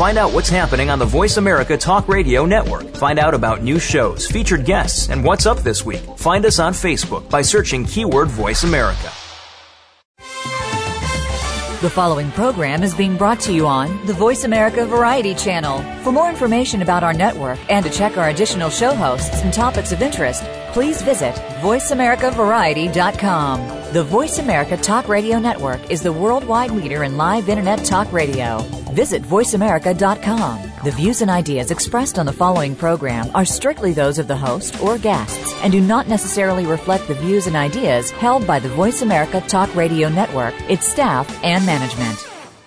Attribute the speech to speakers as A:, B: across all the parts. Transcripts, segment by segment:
A: Find out what's happening on the Voice America Talk Radio Network. Find out about new shows, featured guests, and what's up this week. Find us on Facebook by searching keyword Voice America.
B: The following program is being brought to you on the Voice America Variety Channel. For more information about our network and to check our additional show hosts and topics of interest, please visit VoiceAmericaVariety.com. The Voice America Talk Radio Network is the worldwide leader in live Internet talk radio. Visit VoiceAmerica.com. The views and ideas expressed on the following program are strictly those of the host or guests and do not necessarily reflect the views and ideas held by the Voice America Talk Radio Network, its staff, and management.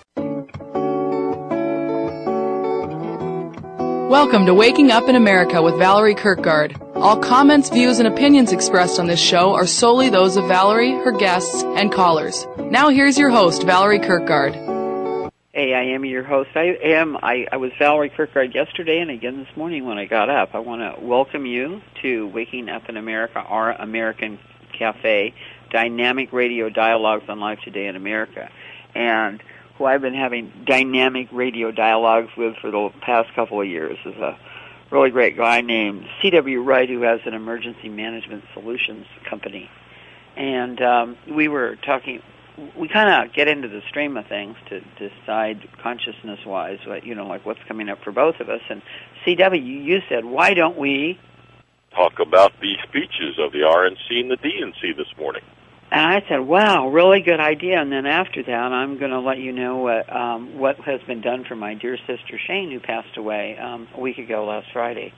C: Welcome to Waking Up in America with Valerie Kirkgard. All comments, views, and opinions expressed on this show are solely those of Valerie, her guests, and callers. Now here's your host, Valerie Kirkgard.
D: Hey, I am your host. I was Valerie Kirkgard yesterday and again this morning when I got up. I want to welcome you to Waking Up in America, our American Cafe, dynamic radio dialogues on Life Today in America. And who I've been having dynamic radio dialogues with for the past couple of years is a really great guy named C.W. Wright, who has an emergency management solutions company. And we were talking, we kind of get into the stream of things to decide consciousness-wise, like what's coming up for both of us. And C.W., you said, why don't we
E: talk about the speeches of the RNC and the DNC this morning?
D: And I said, wow, really good idea. And then after that, I'm going to let you know what has been done for my dear sister Shane, who passed away a week ago last Friday.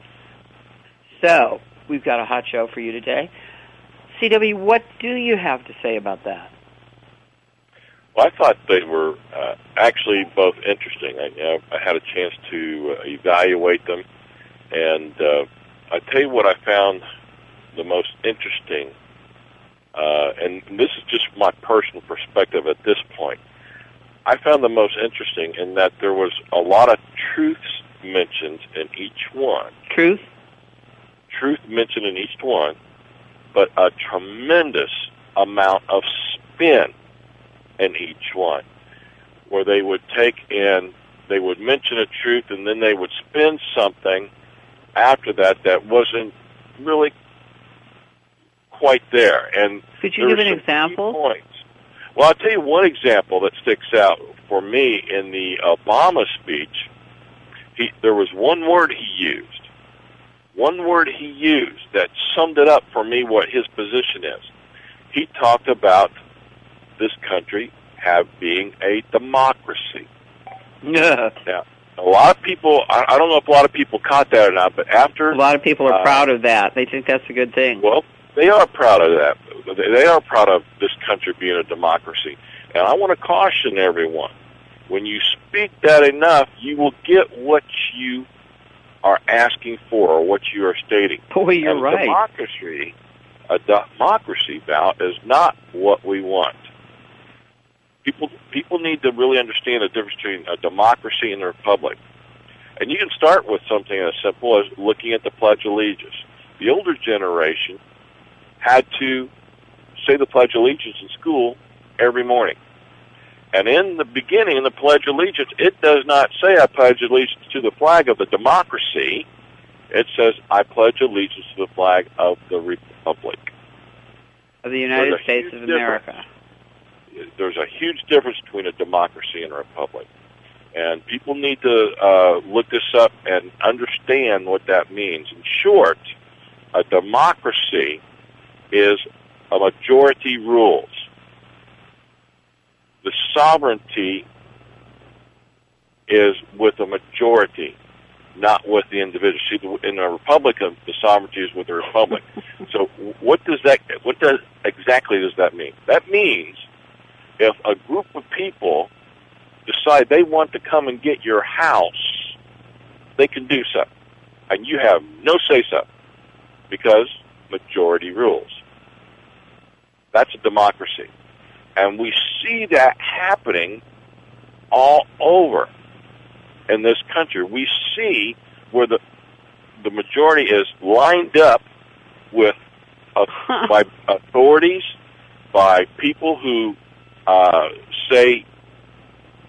D: So we've got a hot show for you today. CW, what do you have to say about that?
E: Well, I thought they were actually both interesting. I had a chance to evaluate them. And I tell you what I found the most interesting, and this is just my personal perspective at this point. I found the most interesting in that there was a lot of truths mentioned in each one.
D: Truth?
E: Truth mentioned in each one, but a tremendous amount of spin in each one, where they would take and they would mention a truth and then they would spin something after that wasn't really quite there. And
D: could you give an example?
E: Points. Well, I'll tell you one example that sticks out for me in the Obama speech. There was one word he used that summed it up for me what his position is. He talked about this country being a democracy.
D: Yeah.
E: Now, a lot of people, I don't know if a lot of people caught that or not, but after...
D: A lot of people are proud of that. They think that's a good thing.
E: Well, they are proud of that. They are proud of this country being a democracy. And I want to caution everyone, when you speak that enough, you will get what you are asking for or what you are stating.
D: Boy, you're right.
E: A democracy, Val, is not what we want. People need to really understand the difference between a democracy and a republic. And you can start with something as simple as looking at the Pledge of Allegiance. The older generation had to say the Pledge of Allegiance in school every morning. And in the beginning, in the Pledge of Allegiance, it does not say, I pledge allegiance to the flag of the democracy. It says, I pledge allegiance to the flag of the republic.
D: Of the United States of America.
E: There's a huge difference between a democracy and a republic. And people need to look this up and understand what that means. In short, a democracy is a majority rules. The sovereignty is with a majority, not with the individual. See, in a republic, the sovereignty is with the republic. So what exactly does that mean? That means if a group of people decide they want to come and get your house, they can do so. And you have no say-so because majority rules. That's a democracy. And we see that happening all over in this country. We see where the majority is lined up with by authorities, by people who say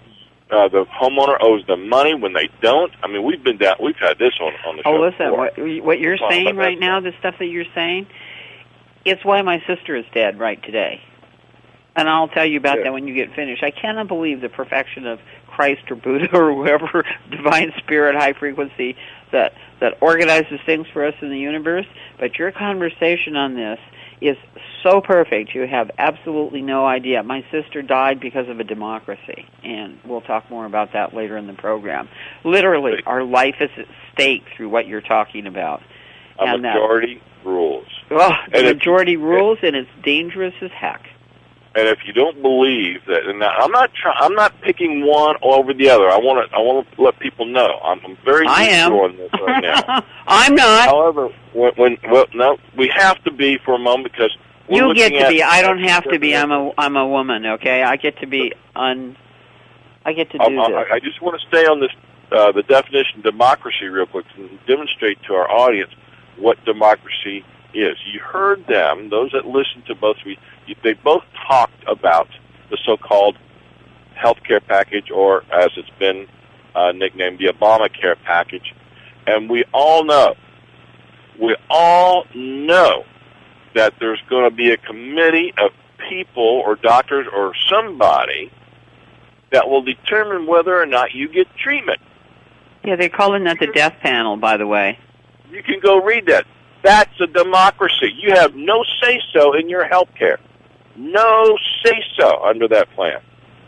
E: the homeowner owes them money when they don't. I mean, we've had this on the show.
D: Oh, listen,
E: before.
D: what you're saying right now, the stuff that you're saying, it's why my sister is dead right today. And I'll tell you about that when you get finished. I cannot believe the perfection of Christ or Buddha or whoever, divine spirit, high frequency, that organizes things for us in the universe. But your conversation on this is so perfect. You have absolutely no idea. My sister died because of a democracy, and we'll talk more about that later in the program. Literally, our life is at stake through what you're talking about.
E: A majority rules.
D: Oh, the majority rules, and it's dangerous as heck.
E: And if you don't believe that, and I'm not picking one over the other. I want to let people know I'm very neutral on this right now.
D: I'm not.
E: However, we have to be for a moment because
D: you get to be. I don't have to be. I'm a woman. Okay, I get to be. I get to do this.
E: I just want to stay on this the definition of democracy real quick and demonstrate to our audience what democracy is. You heard them, those that listened to both of you, they both talked about the so-called health care package, or as it's been nicknamed, the Obamacare package. And we all know that there's going to be a committee of people or doctors or somebody that will determine whether or not you get treatment.
D: Yeah, they're calling that the death panel, by the way.
E: You can go read that. That's a democracy. You have no say-so in your health care. No say-so under that plan.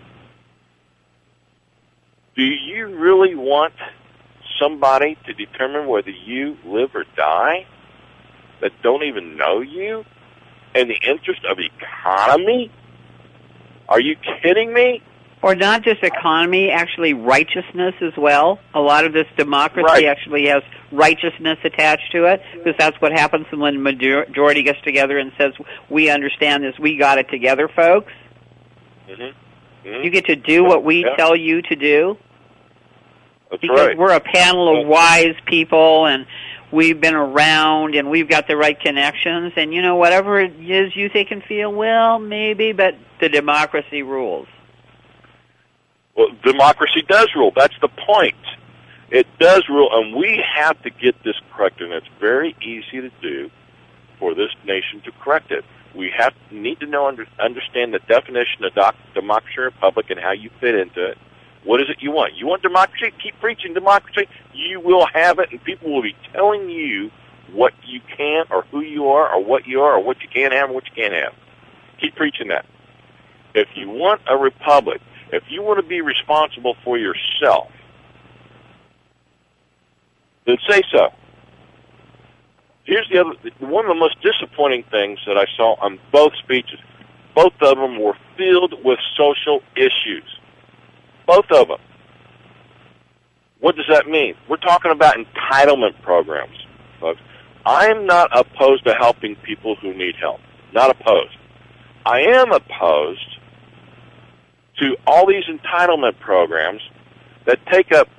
E: Do you really want somebody to determine whether you live or die that don't even know you in the interest of economy? Are you kidding me?
D: Or not just economy, actually righteousness as well. A lot of this democracy actually has righteousness attached to it, because that's what happens when the majority gets together and says, we understand this, we got it together, folks. Mm-hmm. Mm-hmm. You get to do what we tell you to do.
E: That's
D: because we're a panel of wise people, and we've been around, and we've got the right connections, and, whatever it is you think and feel, well, maybe, but the democracy rules.
E: Well, democracy does rule. That's the point. It does rule, and we have to get this correct, and it's very easy to do for this nation to correct it. We need to understand the definition of democracy and republic and how you fit into it. What is it you want? You want democracy? Keep preaching democracy. You will have it, and people will be telling you what you can or who you are or what you are or what you can have and what you can't have. Keep preaching that. If you want a republic, if you want to be responsible for yourself, then say so. Here's one of the most disappointing things that I saw on both speeches. Both of them were filled with social issues. Both of them. What does that mean? We're talking about entitlement programs, folks. I'm not opposed to helping people who need help. Not opposed. I am opposed to all these entitlement programs that take up,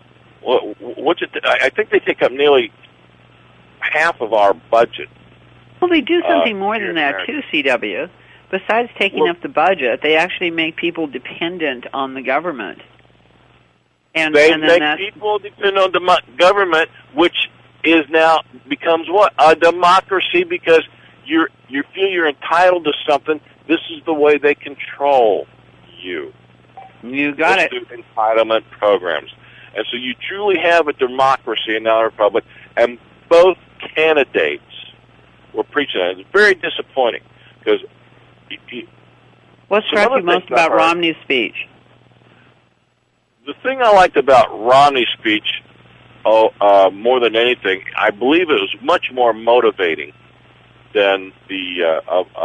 E: I think they take up nearly half of our budget.
D: Well, they do something more than that, too, CW. Besides taking up the budget, they actually make people dependent on the government. And
E: they make people depend on the government, which is now becomes what? A democracy, because you feel you're entitled to something. This is the way they control you.
D: You got it.
E: Entitlement programs. And so you truly have a democracy and not a republic. And both candidates were preaching that. It's very disappointing because...
D: What struck you most about Romney's speech?
E: The thing I liked about Romney's speech, more than anything, I believe it was much more motivating than the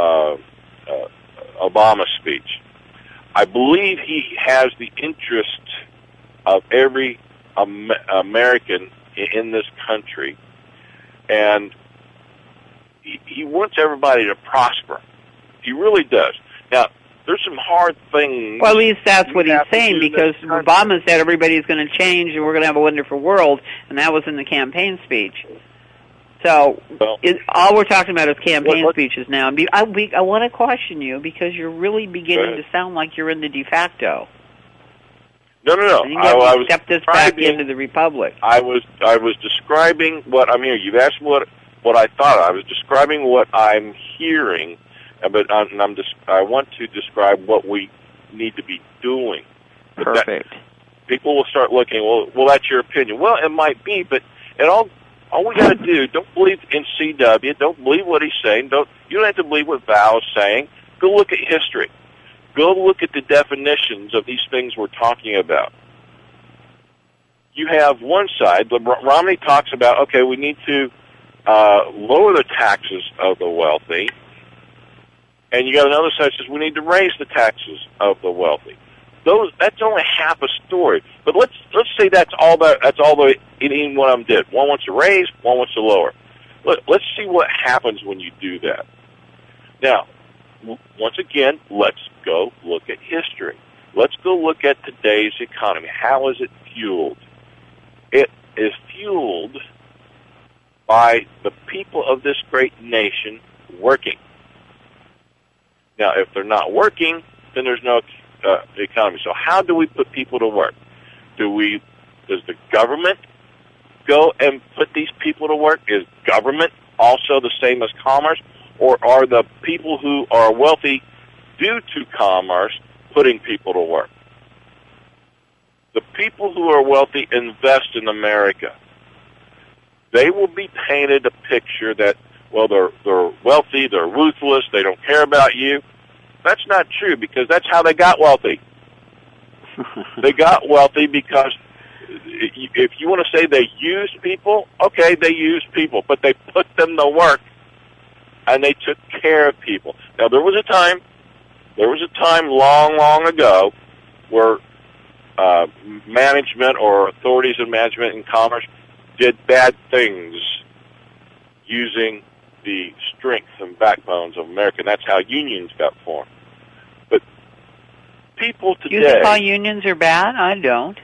E: Obama speech. I believe he has the interest of every American in this country, and he wants everybody to prosper. He really does. Now, there's some hard things.
D: Well, at least that's what he's saying, because Obama said everybody's going to change and we're going to have a wonderful world, and that was in the campaign speech. So all we're talking about is campaign speeches now. I want to caution you because you're really beginning to sound like you're in the de facto.
E: No.
D: And you have to step this back into the republic.
E: I was describing what I'm hearing. You've asked me what I thought. I was describing what I'm hearing, but I want to describe what we need to be doing.
D: Perfect.
E: People will start looking. Well, that's your opinion. Well, it might be, but all we got to do. Don't believe in CW. Don't believe what he's saying. You don't have to believe what Val is saying. Go look at history. Go look at the definitions of these things we're talking about. You have one side. Romney talks about, okay, we need to lower the taxes of the wealthy, and you got another side that says we need to raise the taxes of the wealthy. That's only half a story. But let's say that's all any one of them did. One wants to raise, one wants to lower. Let's see what happens when you do that. Now, once again, let's go look at history. Let's go look at today's economy. How is it fueled? It is fueled by the people of this great nation working. Now, if they're not working, then there's no economy. So how do we put people to work? Does the government go and put these people to work? Is government also the same as commerce? Or are the people who are wealthy due to commerce putting people to work? The people who are wealthy invest in America. They will be painted a picture that, well, they're wealthy, they're ruthless, they don't care about you. That's not true, because that's how they got wealthy. They got wealthy because if you want to say they used people, okay, they used people, but they put them to work and they took care of people. Now, there was a time long, long ago where management or authorities in management and commerce did bad things using the strength and backbones of America, and that's how unions got formed. But people today...
D: You think all unions are bad? I don't.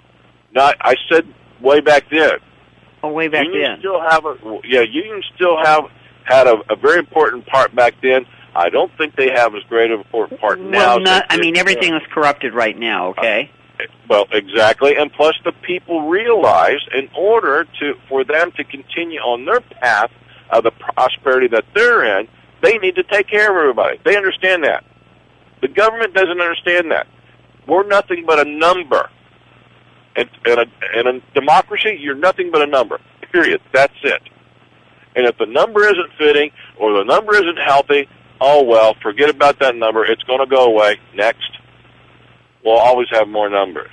E: I said way back then.
D: Oh, way back
E: unions
D: then.
E: Unions still had a very important part back then. I don't think they have as great of an important part now.
D: Well, everything is corrupted right now, okay?
E: Well, exactly. And plus the people realize in order for them to continue on their path of the prosperity that they're in, they need to take care of everybody. They understand that. The government doesn't understand that. We're nothing but a number. In a democracy, you're nothing but a number. Period. That's it. And if the number isn't fitting or the number isn't healthy, oh well, forget about that number. It's going to go away. Next. We'll always have more numbers.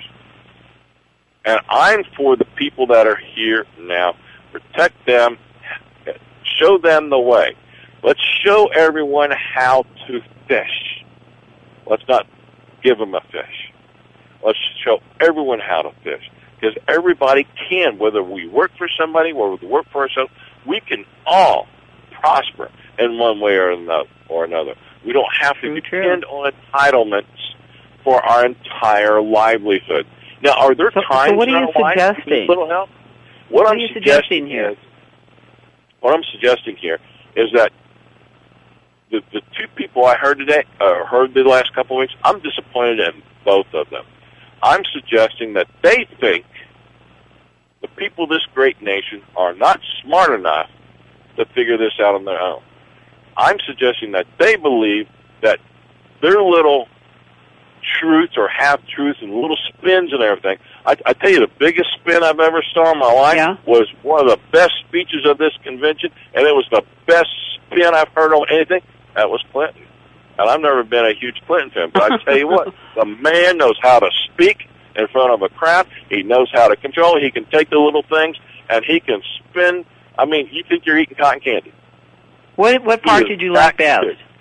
E: And I'm for the people that are here now. Protect them. Show them the way. Let's show everyone how to fish. Let's not give them a fish. Let's show everyone how to fish. Because everybody can, whether we work for somebody or we work for ourselves, we can all prosper in one way or another. We don't have to depend on entitlements for our entire livelihood. Now, are there times
D: so what are you suggesting?
E: Little help? What I'm suggesting here? What I'm suggesting here is that the two people I heard today, heard the last couple of weeks, I'm disappointed in both of them. I'm suggesting that they think the people of this great nation are not smart enough to figure this out on their own. I'm suggesting that they believe that their little truths or half-truths and little spins and everything. I tell you, the biggest spin I've ever saw in my life was one of the best speeches of this convention, and it was the best spin I've heard on anything. That was Clinton. And I've never been a huge Clinton fan, but I tell you what, the man knows how to speak in front of a crowd. He knows how to control. He can take the little things, and he can spin. I mean, you think you're eating cotton candy.
D: What part did you like best?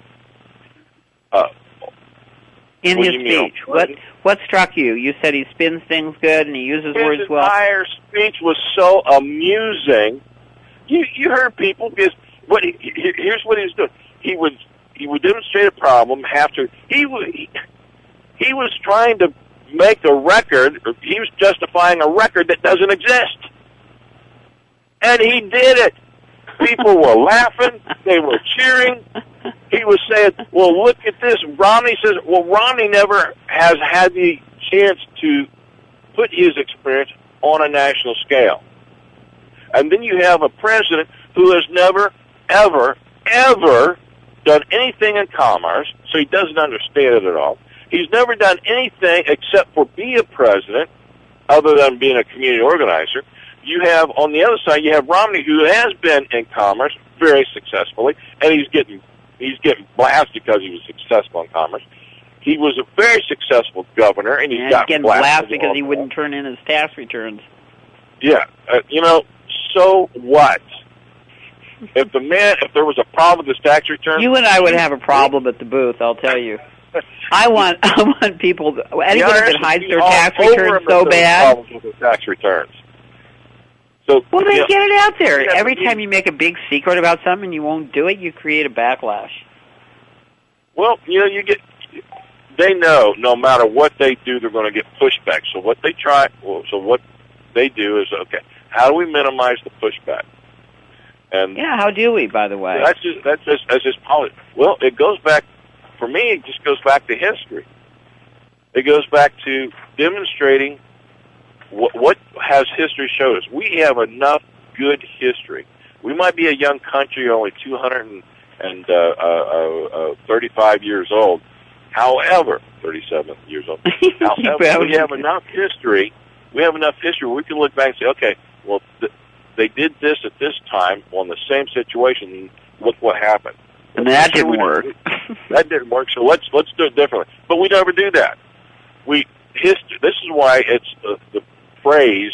D: In his speech, what struck you? You said he spins things good and he uses words well.
E: His entire speech was so amusing. You heard people because here's what he was doing. He would demonstrate a problem. He was trying to make a record. Or he was justifying a record that doesn't exist, and he did it. People were laughing. They were cheering. He was saying, well, look at this. Romney says, well, Romney never has had the chance to put his experience on a national scale. And then you have a president who has never, ever, ever done anything in commerce, so he doesn't understand it at all. He's never done anything except for be a president, other than being a community organizer. You have, on the other side, you have Romney, who has been in commerce very successfully, and he's getting blasted because he was successful in commerce. He was a very successful governor, and he's got
D: getting blasted because he wouldn't turn in his tax returns.
E: Yeah, so what? If there was a problem with his tax return,
D: you and I would have a problem at the booth. I'll tell you. I want people. Anybody that hides their tax returns so bad.
E: Problems with their tax returns. So,
D: well, then get it out there. Every time you make a big secret about something and you won't do it, you create a backlash.
E: Well, they know no matter what they do, they're going to get pushback. So what they do is, okay, how do we minimize the pushback? And
D: how do we, by the way?
E: That's just politics. Well, it goes back, for me, it just goes back to history. It goes back to demonstrating what has history showed us. We have enough good history. We might be a young country, only 235 years old. However, 37 years old. However, we have enough history. We have enough history where we can look back and say, okay, well, they did this at this time on the same situation. And look what happened.
D: And that didn't work.
E: That didn't work. So let's do it differently. But we never do that. This is why it's the phrase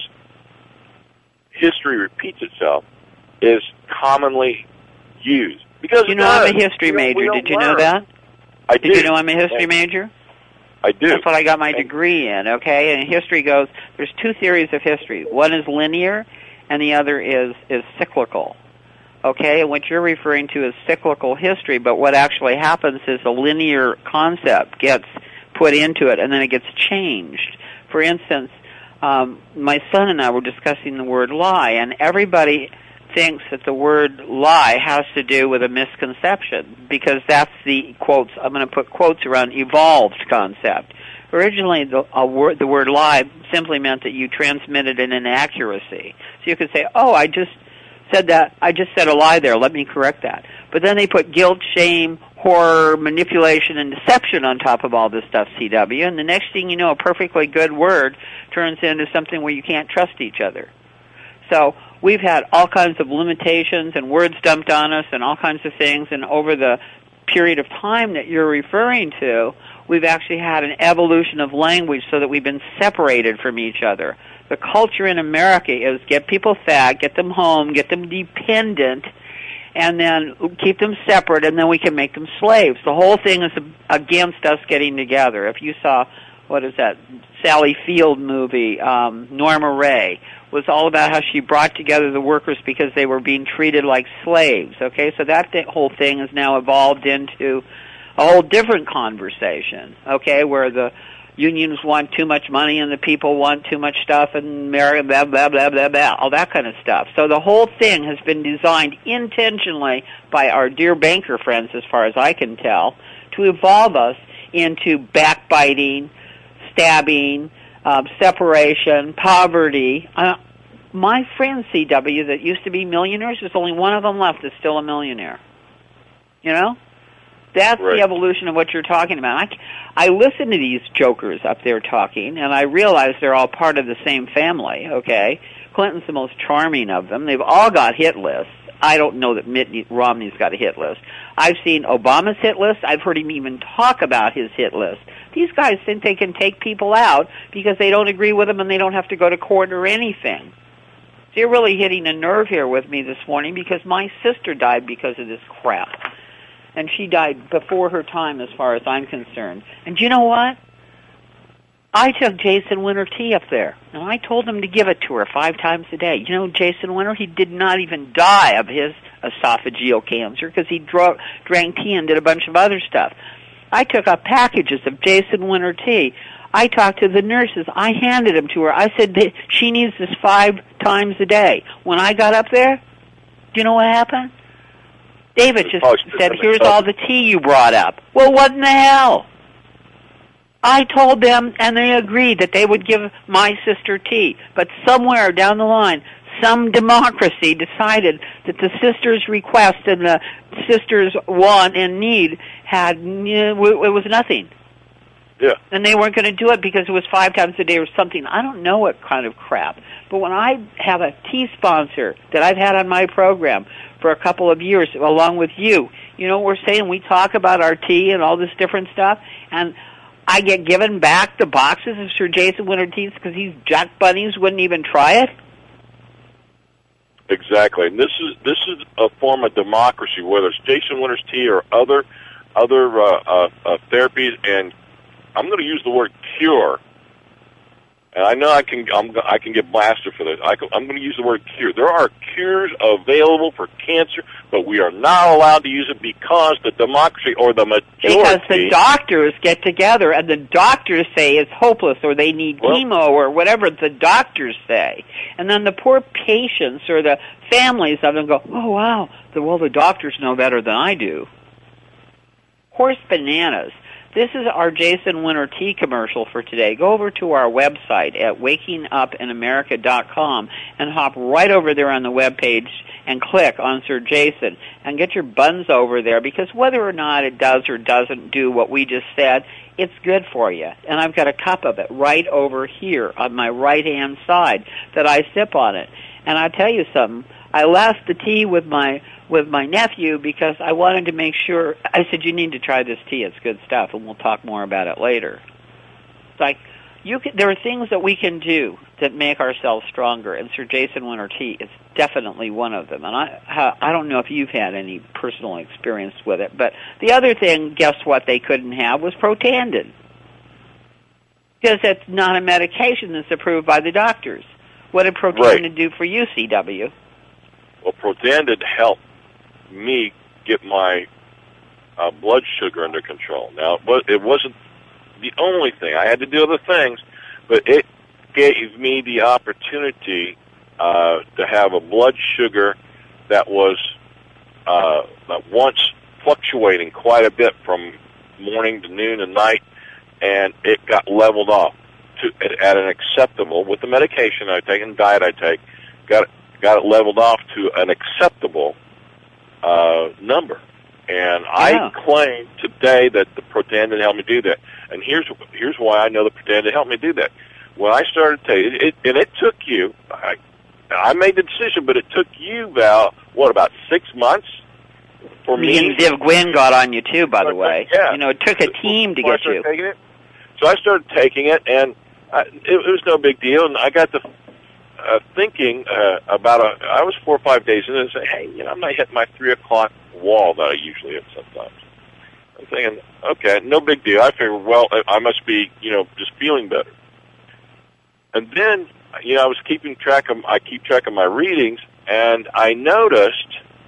E: "history repeats itself" is commonly used because
D: I'm a history major. Did you know that?
E: I do.
D: Did you know I'm a history major?
E: I do.
D: That's what I got my degree in. Okay, and history goes. There's two theories of history. One is linear, and the other is cyclical. Okay, and what you're referring to is cyclical history, but what actually happens is a linear concept gets put into it, and then it gets changed. For instance, my son and I were discussing the word lie, and everybody thinks that the word lie has to do with a misconception, because that's the quotes, I'm going to put quotes around, evolved concept. Originally, the word lie simply meant that you transmitted an inaccuracy. So you could say, I just said a lie there, let me correct that. But then they put guilt, shame, horror, manipulation, and deception on top of all this stuff, CW, and the next thing you know, a perfectly good word turns into something where you can't trust each other. So we've had all kinds of limitations and words dumped on us and all kinds of things, and over the period of time that you're referring to, we've actually had an evolution of language so that we've been separated from each other. The culture in America is get people fat, get them home, get them dependent, and then keep them separate, and then we can make them slaves. The whole thing is against us getting together. If you saw, what is that, Sally Field movie, Norma Ray, was all about how she brought together the workers because they were being treated like slaves. Okay, so that whole thing has now evolved into a whole different conversation, okay, where the unions want too much money and the people want too much stuff and blah, blah, blah, blah, blah, blah, all that kind of stuff. So the whole thing has been designed intentionally by our dear banker friends, as far as I can tell, to evolve us into backbiting, stabbing, separation, poverty. My friends, CW, that used to be millionaires, there's only one of them left that's still a millionaire. You know? That's right. The evolution of what you're talking about. I listen to these jokers up there talking, and I realize they're all part of the same family, okay? Clinton's the most charming of them. They've all got hit lists. I don't know that Mitt Romney's got a hit list. I've seen Obama's hit list. I've heard him even talk about his hit list. These guys think they can take people out because they don't agree with them and they don't have to go to court or anything. So you're really hitting a nerve here with me this morning because my sister died because of this crap. And she died before her time as far as I'm concerned. And you know what? I took Jason Winter tea up there, and I told him to give it to her 5 times a day. You know, Jason Winter, he did not even die of his esophageal cancer because he drank tea and did a bunch of other stuff. I took up packages of Jason Winter tea. I talked to the nurses. I handed them to her. I said that she needs this 5 times a day. When I got up there, do you know what happened? David just said, here's all the tea you brought up. Well, what in the hell? I told them, and they agreed that they would give my sister tea. But somewhere down the line, some democracy decided that the sister's request and the sister's want and need it was nothing.
E: Yeah.
D: And they weren't going to do it because it was 5 times a day or something. I don't know what kind of crap. But when I have a tea sponsor that I've had on my program for a couple of years, along with you, you know what we're saying? We talk about our tea and all this different stuff, and I get given back the boxes of Sir Jason Winter teas because these jack bunnies wouldn't even try it.
E: Exactly, and this is a form of democracy, whether it's Jason Winter's tea or other therapies. And I'm going to use the word cure, and I know I can get blasted for this. I'm going to use the word cure. There are cures available for cancer, but we are not allowed to use it because the democracy or the majority.
D: Because the doctors get together and the doctors say it's hopeless or they need chemo or whatever the doctors say. And then the poor patients or the families of them go, oh, wow, the doctors know better than I do. Horse bananas. This is our Jason Winter tea commercial for today. Go over to our website at wakingupinamerica.com and hop right over there on the webpage and click on Sir Jason and get your buns over there, because whether or not it does or doesn't do what we just said, it's good for you. And I've got a cup of it right over here on my right-hand side that I sip on it. And I'll tell you something. I left the tea with my nephew because I wanted to make sure. I said, you need to try this tea. It's good stuff, and we'll talk more about it later. It's like, there are things that we can do that make ourselves stronger, and Sir Jason Winter tea is definitely one of them. And I don't know if you've had any personal experience with it, but the other thing, guess what they couldn't have, was Protandim. Because it's not a medication that's approved by the doctors. What did Protandim do for you, CW?
E: Well, Protandim helped me get my blood sugar under control. Now, it wasn't the only thing. I had to do other things, but it gave me the opportunity to have a blood sugar that was once fluctuating quite a bit from morning to noon and night, and it got leveled off at an acceptable, with the medication I take and diet I take, got it leveled off to an acceptable number. And I claim today that the Protandim helped me do that. And here's why I know the Protandim helped me do that. When I started taking it, and it took you, I made the decision, but it took you about 6 months for me.
D: And Div Gwynn got on you too, by the way.
E: Yeah.
D: You know, it took a team to get you.
E: So I started taking it, and it was no big deal, and I got to thinking about I was 4 or 5 days in and said, hey, I'm not hitting my 3 o'clock wall that I usually hit sometimes. I'm thinking, okay, no big deal. I figured, well, I must be, just feeling better. And then, I was keep track of my readings, and I noticed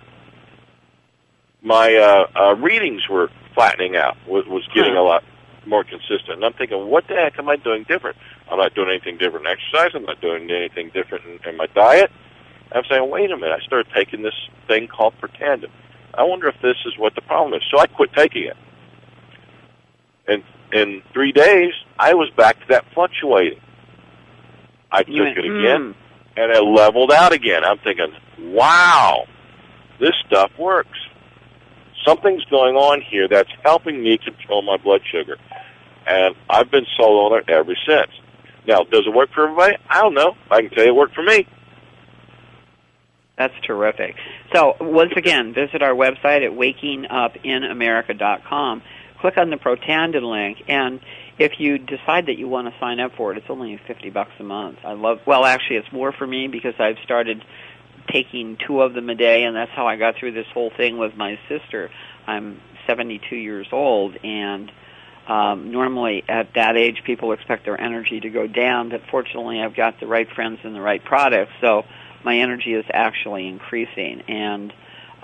E: my readings were flattening out, was getting a lot more consistent. And I'm thinking, what the heck am I doing different? I'm not doing anything different in exercise. I'm not doing anything different in my diet. I'm saying, wait a minute. I started taking this thing called Protandim. I wonder if this is what the problem is. So I quit taking it. And in 3 days, I was back to that fluctuating. I took it again, and it leveled out again. I'm thinking, wow, this stuff works. Something's going on here that's helping me control my blood sugar. And I've been sold on it ever since. Now, does it work for everybody? I don't know. I can tell you it worked for me.
D: That's terrific. So, once again, visit our website at wakingupinamerica.com. Click on the Protandim link, and if you decide that you want to sign up for it, it's only $50 a month. Actually, it's more for me because I've started taking 2 of them a day, and that's how I got through this whole thing with my sister. I'm 72 years old, and normally at that age people expect their energy to go down, but fortunately I've got the right friends and the right products, so my energy is actually increasing. And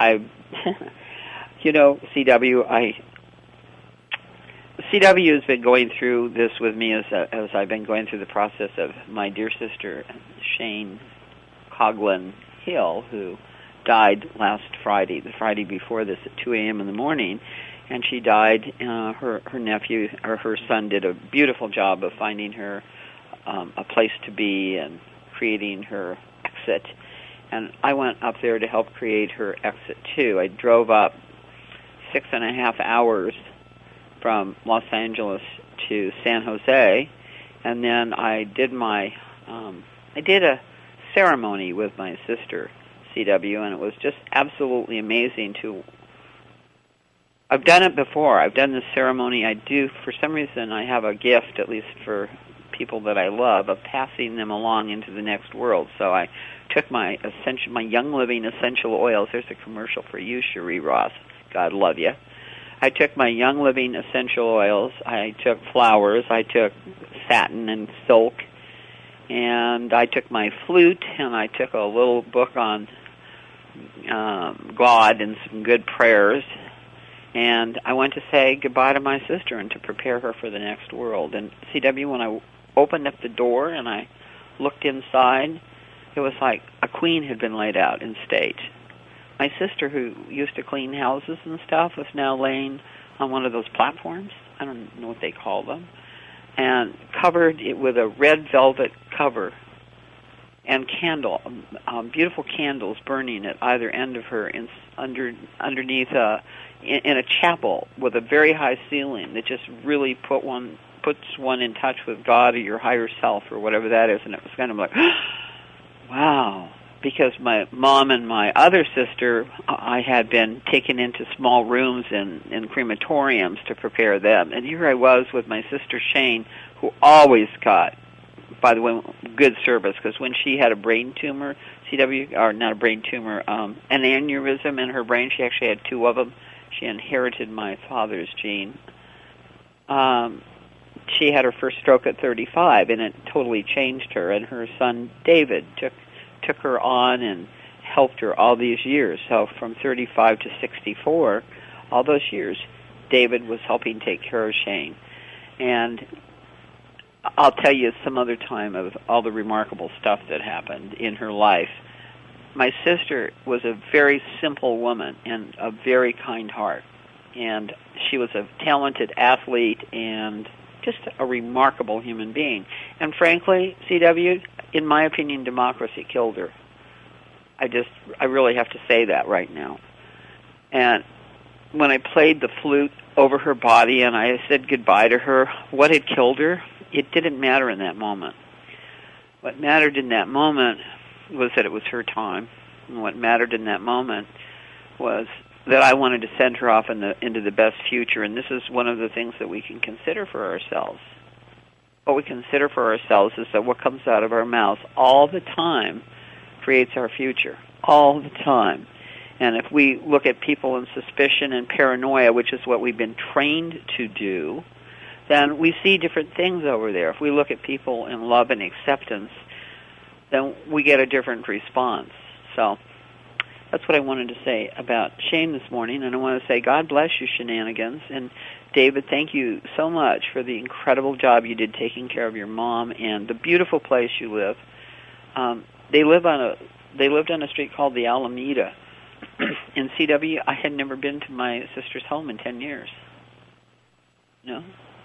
D: CW has been going through this with me as I've been going through the process of my dear sister, Shane Coughlin Hill, who died last Friday, the Friday before this, at 2 a.m. in the morning. and she died. Her nephew or her son did a beautiful job of finding her a place to be and creating her exit. And I went up there to help create her exit too. I drove up 6.5 hours from Los Angeles to San Jose, and then I did a ceremony with my sister, CW, and it was just absolutely amazing I've done it before. I've done this ceremony. For some reason, I have a gift, at least for people that I love, of passing them along into the next world. So I took my Young Living essential oils. There's a commercial for you, Cherie Ross. God love you. I took my Young Living essential oils. I took flowers. I took satin and silk. And I took my flute, and I took a little book on God and some good prayers. And I went to say goodbye to my sister and to prepare her for the next world. And CW, when I opened up the door and I looked inside, it was like a queen had been laid out in state. My sister, who used to clean houses and stuff, was now laying on one of those platforms. I don't know what they call them. And covered it with a red velvet cover and beautiful candles burning at either end of her underneath in a chapel with a very high ceiling that just really puts one in touch with God or your higher self or whatever that is. And it was kind of like, wow. Because my mom and my other sister, I had been taken into small rooms in crematoriums to prepare them. And here I was with my sister Shane, who always got, by the way, good service, because when she had a brain tumor, not a brain tumor, an aneurysm in her brain, she actually had 2 of them. She inherited my father's gene. She had her first stroke at 35, and it totally changed her. And her son David took her on and helped her all these years. So from 35 to 64, all those years, David was helping take care of Shane. And I'll tell you some other time of all the remarkable stuff that happened in her life. My sister was a very simple woman and a very kind heart. And she was a talented athlete and just a remarkable human being. And frankly, CW, in my opinion, democracy killed her. I really have to say that right now. And when I played the flute over her body and I said goodbye to her, what had killed her, it didn't matter in that moment. What mattered in that moment was that it was her time. And what mattered in that moment was that I wanted to send her off into the best future. And this is one of the things that we can consider for ourselves. What we consider for ourselves is that what comes out of our mouths all the time creates our future, all the time. And if we look at people in suspicion and paranoia, which is what we've been trained to do, then we see different things over there. If we look at people in love and acceptance, then we get a different response. So that's what I wanted to say about Shane this morning, and I want to say God bless you, Shenanigans. And David, thank you so much for the incredible job you did taking care of your mom and the beautiful place you live. They lived on a street called the Alameda. In CW, I had never been to my sister's home in 10 years. No?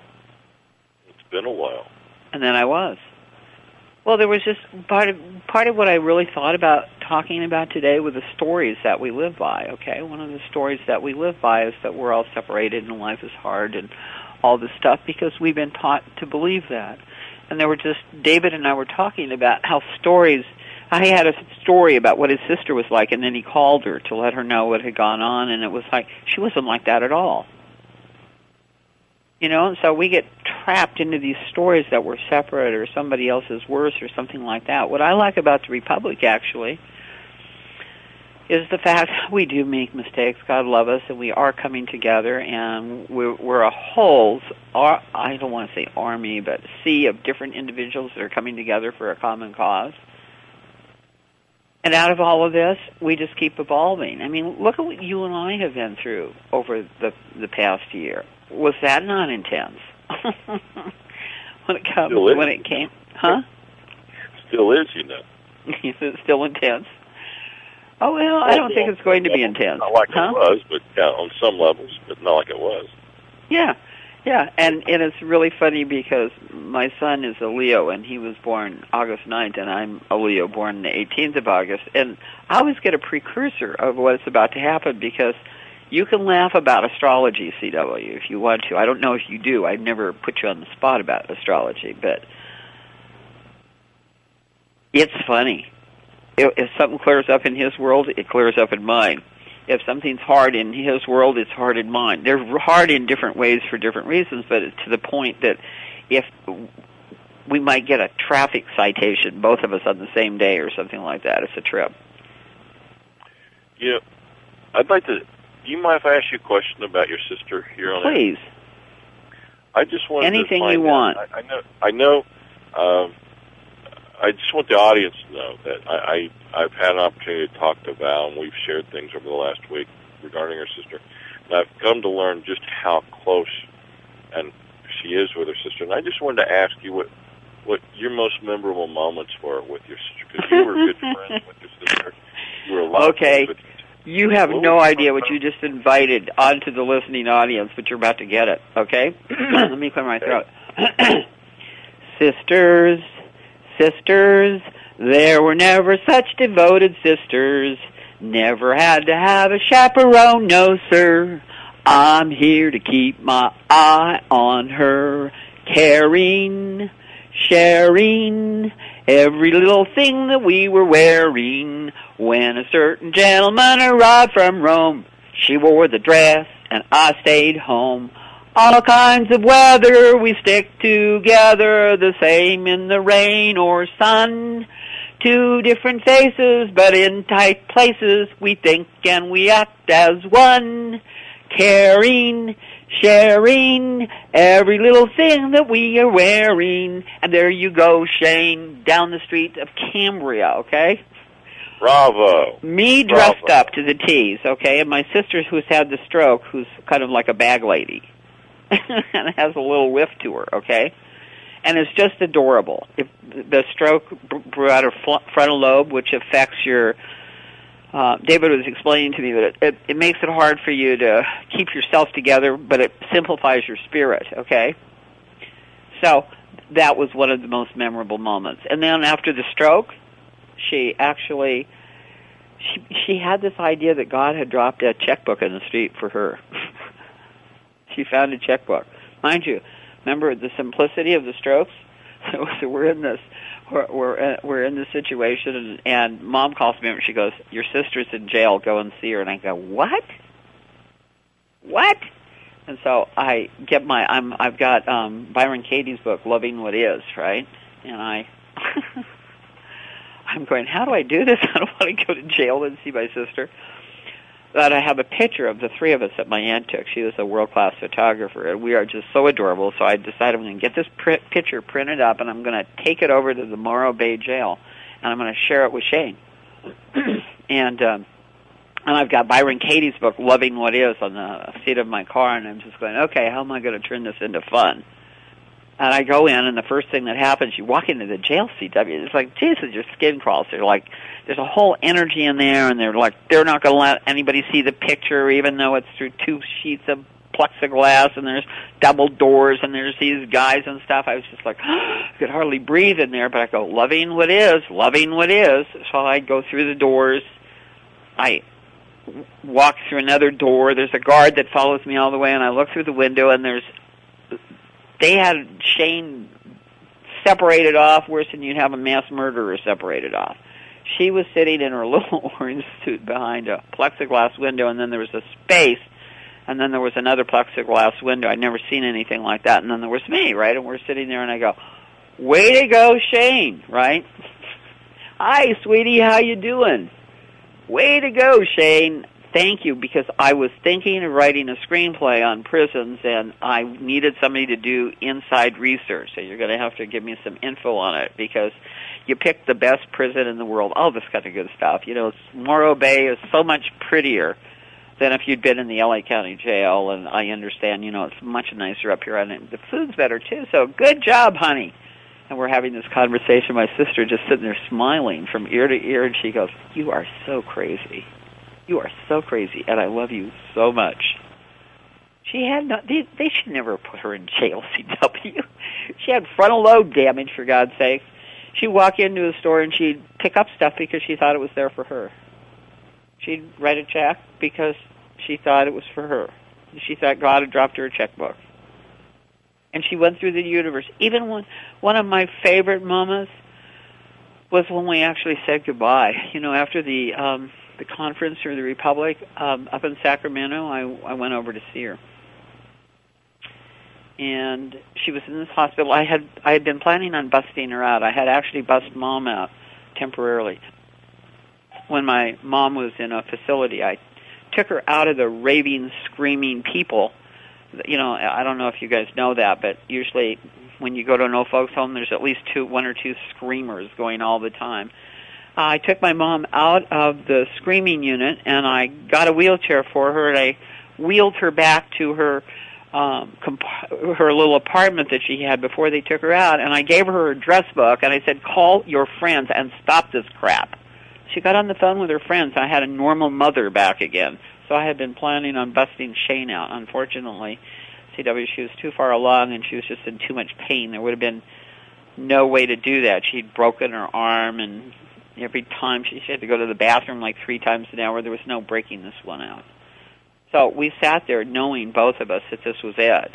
E: It's been a while.
D: And then I was. Well, there was just part of what I really thought about talking about today were the stories that we live by, okay? One of the stories that we live by is that we're all separated and life is hard and all this stuff because we've been taught to believe that. And David and I were talking about how I had a story about what his sister was like, and then he called her to let her know what had gone on, and it was like, she wasn't like that at all. You know, and so we get trapped into these stories that we're separate or somebody else is worse or something like that. What I like about the Republic, actually, is the fact we do make mistakes. God love us, and we are coming together, and we're a whole, I don't want to say army, but sea of different individuals that are coming together for a common cause. And out of all of this, we just keep evolving. I mean, look at what you and I have been through over the past year. Was that not intense? when it came, huh?
E: Still is, you know.
D: Is it still intense? Oh, well, I don't think it's going to be intense.
E: Not like it was, but on some levels, but not like it was.
D: Yeah, and it's really funny because my son is a Leo, and he was born August 9th, and I'm a Leo born the 18th of August, and I always get a precursor of what's about to happen because you can laugh about astrology, CW, if you want to. I don't know if you do. I've never put you on the spot about astrology, but it's funny. If something clears up in his world, it clears up in mine. If something's hard in his world, it's hard in mine. They're hard in different ways for different reasons, but it's to the point that if we might get a traffic citation, both of us on the same day or something like that, it's a trip.
E: Yeah, I'd like to. Do you mind if I ask you a question about your sister here on
D: Please.
E: I just wanted
D: anything
E: to find
D: you want.
E: I know. I just want the audience to know that I've had an opportunity to talk to Val, and we've shared things over the last week regarding her sister. And I've come to learn just how close and she is with her sister. And I just wanted to ask you what your most memorable moments were with your sister, because you were good friends with your sister. You were a lot
D: okay.
E: of
D: You have no idea what you just invited onto the listening audience, but you're about to get it, okay? Let me clear my throat. Sisters, there were never such devoted sisters. Never had to have a chaperone, no sir. I'm here to keep my eye on her. Caring, sharing, every little thing that we were wearing. When a certain gentleman arrived from Rome, she wore the dress and I stayed home. All kinds of weather, we stick together, the same in the rain or sun. Two different faces, but in tight places, we think and we act as one. Caring, sharing, every little thing that we are wearing. And there you go, Shane, down the street of Cambria, okay?
E: Bravo.
D: Me dressed up to the T's, okay? And my sister, who's had the stroke, who's kind of like a bag lady. And has a little whiff to her, okay? And it's just adorable. If the stroke brought her frontal lobe, which affects your... David was explaining to me that it makes it hard for you to keep yourself together, but it simplifies your spirit, okay? So that was one of the most memorable moments. And then after the stroke, she actually... She had this idea that God had dropped a checkbook in the street for her. She found a checkbook. Mind you, remember the simplicity of the strokes? So we're in this situation, and Mom calls me up and she goes, "Your sister's in jail. Go and see her." And I go, "What? What?" And so I get I've got Byron Katie's book, Loving What Is, right? And I'm going, how do I do this? I don't want to go to jail and see my sister. But I have a picture of the three of us that my aunt took. She was a world-class photographer, and we are just so adorable. So I decided I'm going to get this picture printed up, and I'm going to take it over to the Morro Bay Jail, and I'm going to share it with Shane. And I've got Byron Katie's book, Loving What Is, on the seat of my car, and I'm just going, okay, how am I going to turn this into fun? And I go in, and the first thing that happens, you walk into the jail, CW. It's like, Jesus, your skin crawls. They're like, there's a whole energy in there, and they're like, they're not going to let anybody see the picture, even though it's through 2 sheets of plexiglass, and there's double doors, and there's these guys and stuff. I was just like, I could hardly breathe in there, but I go, loving what is, loving what is. So I go through the doors. I walk through another door. There's a guard that follows me all the way, and I look through the window, and they had Shane separated off worse than you'd have a mass murderer separated off. She was sitting in her little orange suit behind a plexiglass window, and then there was a space, and then there was another plexiglass window. I'd never seen anything like that. And then there was me, right? And we're sitting there, and I go, way to go, Shane, right? Hi, sweetie, how you doing? Way to go, Shane. Thank you, because I was thinking of writing a screenplay on prisons, and I needed somebody to do inside research. So you're going to have to give me some info on it, because you picked the best prison in the world, all this kind of good stuff. You know, Morro Bay is so much prettier than if you'd been in the L.A. County Jail, and I understand, you know, it's much nicer up here, and the food's better, too. So good job, honey. and we're having this conversation. My sister just sitting there smiling from ear to ear, and she goes, "You are so crazy. You are so crazy, and I love you so much." She had no, they should never put her in jail, CW. She had frontal lobe damage, for God's sake. She'd walk into a store and she'd pick up stuff because she thought it was there for her. She'd write a check because she thought it was for her. She thought God had dropped her a checkbook. And she went through the universe. Even one of my favorite moments was when we actually said goodbye. You know, after the conference or the Republic up in Sacramento, I went over to see her. And she was in this hospital. I had been planning on busting her out. I had actually busted Mom out temporarily. When my mom was in a facility, I took her out of the raving, screaming people. You know, I don't know if you guys know that, but usually when you go to an old folks home, there's at least one or two screamers going all the time. I took my mom out of the screaming unit, and I got a wheelchair for her, and I wheeled her back to her little apartment that she had before they took her out, and I gave her dress book, and I said, "Call your friends and stop this crap." She got on the phone with her friends. I had a normal mother back again. So I had been planning on busting Shane out. Unfortunately, CW, she was too far along, and she was just in too much pain. There would have been no way to do that. She'd broken her arm, and every time she had to go to the bathroom like 3 times an hour. There was no breaking this one out. So we sat there knowing, both of us, that this was it.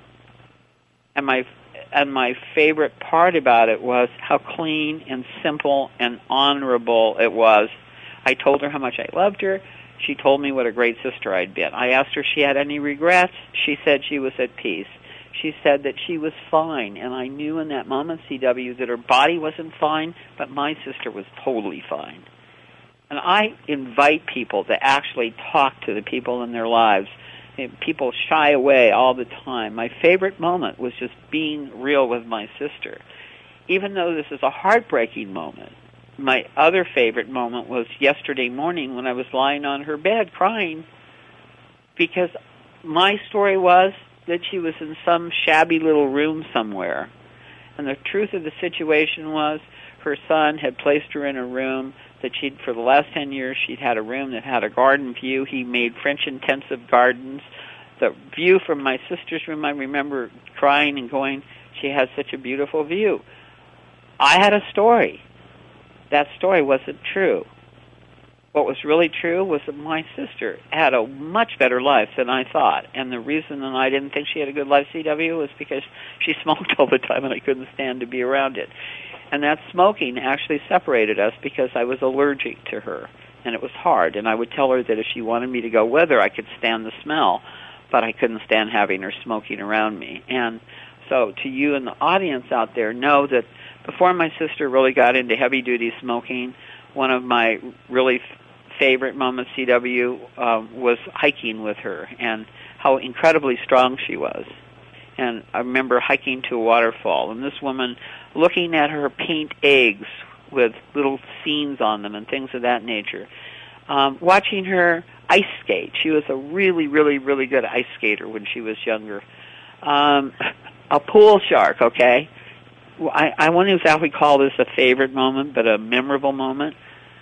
D: And my favorite part about it was how clean and simple and honorable it was. I told her how much I loved her. She told me what a great sister I'd been. I asked her if she had any regrets. She said she was at peace. She said that she was fine, and I knew in that moment, CW, that her body wasn't fine, but my sister was totally fine. And I invite people to actually talk to the people in their lives. People shy away all the time. My favorite moment was just being real with my sister. Even though this is a heartbreaking moment, my other favorite moment was yesterday morning when I was lying on her bed crying, because my story was that she was in some shabby little room somewhere. And the truth of the situation was her son had placed her in a room that for the last 10 years, she'd had a room that had a garden view. He made French intensive gardens. The view from my sister's room, I remember crying and going, she has such a beautiful view. I had a story. That story wasn't true. What was really true was that my sister had a much better life than I thought. And the reason that I didn't think she had a good life, CW, was because she smoked all the time and I couldn't stand to be around it. And that smoking actually separated us because I was allergic to her. And it was hard. And I would tell her that if she wanted me to go with her, I could stand the smell, but I couldn't stand having her smoking around me. And so to you in the audience out there, know that before my sister really got into heavy-duty smoking, one of my really favorite moments, CW, was hiking with her and how incredibly strong she was. And I remember hiking to a waterfall, and this woman looking at her paint eggs with little scenes on them and things of that nature. Watching her ice skate. She was a really, really, really good ice skater when she was younger. A pool shark, okay? I won't exactly call this a favorite moment, but a memorable moment.